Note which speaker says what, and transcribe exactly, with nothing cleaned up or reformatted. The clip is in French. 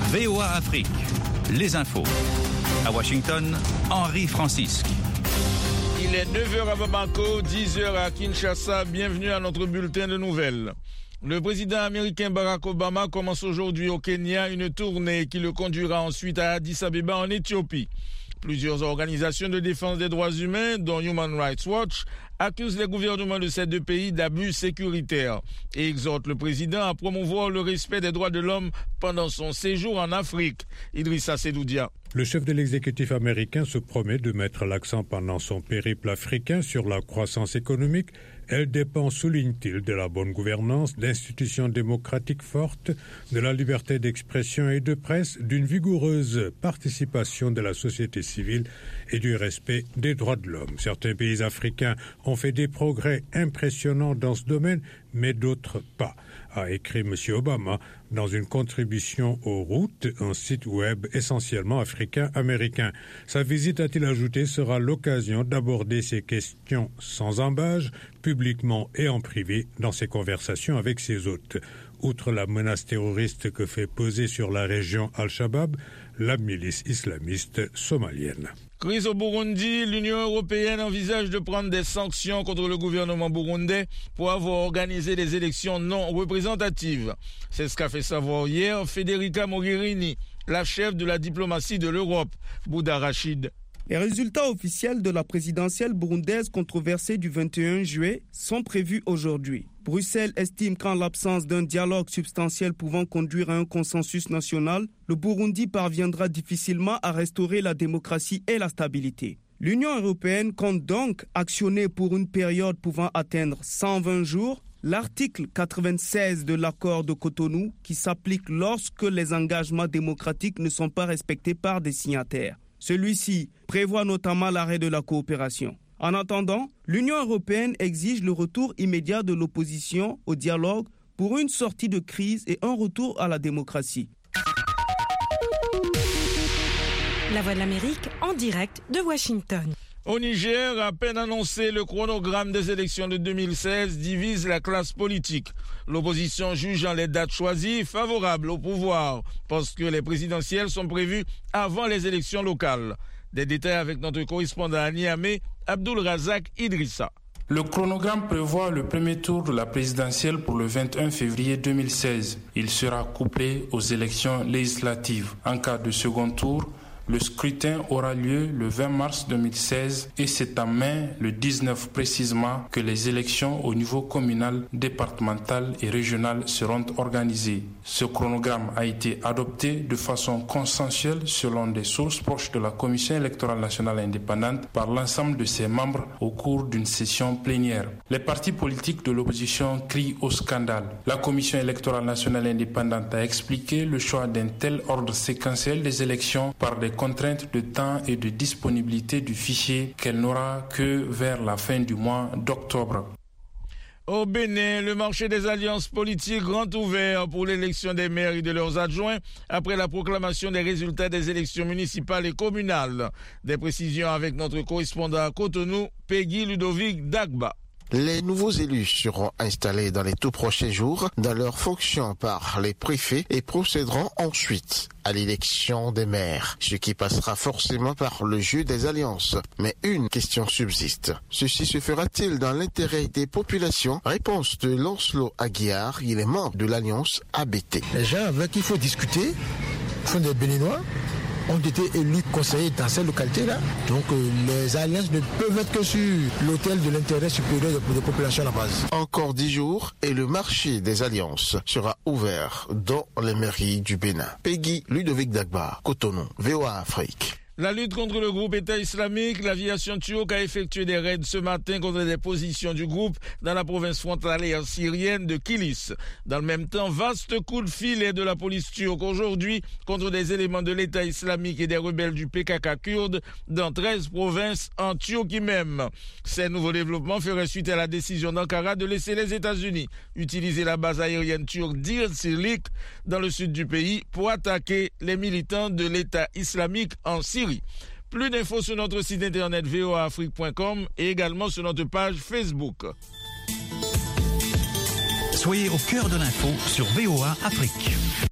Speaker 1: V O A Afrique, les infos. À Washington, Henri Francisque.
Speaker 2: Il est neuf heures à Bamako, dix heures à Kinshasa. Bienvenue à notre bulletin de nouvelles. Le président américain Barack Obama commence aujourd'hui au Kenya une tournée qui le conduira ensuite à Addis Abeba en Éthiopie. Plusieurs organisations de défense des droits humains, dont Human Rights Watch, accusent les gouvernements de ces deux pays d'abus sécuritaires et exhortent le président à promouvoir le respect des droits de l'homme pendant son séjour en Afrique. Idrissa Sedoudia.
Speaker 3: Le chef de l'exécutif américain se promet de mettre l'accent pendant son périple africain sur la croissance économique. Elle dépend, souligne-t-il, de la bonne gouvernance, d'institutions démocratiques fortes, de la liberté d'expression et de presse, d'une vigoureuse participation de la société civile et du respect des droits de l'homme. Certains pays africains ont fait des progrès impressionnants dans ce domaine, mais d'autres pas, a écrit M. Obama dans une contribution aux routes, un site web essentiellement africain-américain. Sa visite, a-t-il ajouté, sera l'occasion d'aborder ces questions sans embâge, publiquement et en privé, dans ses conversations avec ses hôtes. Outre la menace terroriste que fait peser sur la région Al-Shabaab, la milice islamiste somalienne.
Speaker 2: Crise au Burundi, l'Union européenne envisage de prendre des sanctions contre le gouvernement burundais pour avoir organisé des élections non représentatives. C'est ce qu'a fait savoir hier Federica Mogherini, la chef de la diplomatie de l'Europe. Bouda Rachid.
Speaker 4: Les résultats officiels de la présidentielle burundaise controversée du vingt et un juillet sont prévus aujourd'hui. Bruxelles estime qu'en l'absence d'un dialogue substantiel pouvant conduire à un consensus national, le Burundi parviendra difficilement à restaurer la démocratie et la stabilité. L'Union européenne compte donc actionner pour une période pouvant atteindre cent vingt jours l'article quatre-vingt-seize de l'accord de Cotonou qui s'applique lorsque les engagements démocratiques ne sont pas respectés par des signataires. Celui-ci prévoit notamment l'arrêt de la coopération. En attendant, l'Union européenne exige le retour immédiat de l'opposition au dialogue pour une sortie de crise et un retour à la démocratie.
Speaker 5: La Voix de l'Amérique en direct de Washington.
Speaker 2: Au Niger, à peine annoncé, le chronogramme des élections de deux mille seize divise la classe politique. L'opposition jugeant les dates choisies favorables au pouvoir, parce que les présidentielles sont prévues avant les élections locales. Des détails avec notre correspondant à Niamey, Abdul Razak Idrissa.
Speaker 6: Le chronogramme prévoit le premier tour de la présidentielle pour le vingt et un février deux mille seize. Il sera couplé aux élections législatives. En cas de second tour, le scrutin aura lieu le vingt mars deux mille seize et c'est en mai, le dix-neuf précisément, que les élections au niveau communal, départemental et régional seront organisées. Ce chronogramme a été adopté de façon consensuelle selon des sources proches de la Commission électorale nationale indépendante par l'ensemble de ses membres au cours d'une session plénière. Les partis politiques de l'opposition crient au scandale. La Commission électorale nationale indépendante a expliqué le choix d'un tel ordre séquentiel des élections par des contraintes de temps et de disponibilité du fichier qu'elle n'aura que vers la fin du mois d'octobre.
Speaker 2: Au Bénin, le marché des alliances politiques grand ouvert pour l'élection des maires et de leurs adjoints après la proclamation des résultats des élections municipales et communales. Des précisions avec notre correspondant à Cotonou, Peggy Ludovic Dagba.
Speaker 7: Les nouveaux élus seront installés dans les tout prochains jours dans leurs fonctions par les préfets et procéderont ensuite à l'élection des maires, ce qui passera forcément par le jeu des alliances. Mais une question subsiste. Ceci se fera-t-il dans l'intérêt des populations? Réponse de Lancelot Aguiar, il est membre de l'alliance A B T.
Speaker 8: Les gens avec qui il faut discuter sont des Béninois, ont été élus conseillers dans ces localités-là. Donc euh, les alliances ne peuvent être que sur l'autel de l'intérêt supérieur de la population à la base.
Speaker 7: Encore dix jours et le marché des alliances sera ouvert dans les mairies du Bénin. Peggy Ludovic Dagba, Cotonou, V O A Afrique.
Speaker 2: La lutte contre le groupe État islamique, l'aviation turque a effectué des raids ce matin contre des positions du groupe dans la province frontalière syrienne de Kilis. Dans le même temps, vaste coup de filet de la police turque aujourd'hui contre des éléments de l'État islamique et des rebelles du P K K kurde dans treize provinces en Turquie même. Ces nouveaux développements feraient suite à la décision d'Ankara de laisser les États-Unis utiliser la base aérienne turque d'Irsilik dans le sud du pays pour attaquer les militants de l'État islamique en Syrie. Plus d'infos sur notre site internet v o a afrique point com et également sur notre page Facebook.
Speaker 1: Soyez au cœur de l'info sur V O A Afrique.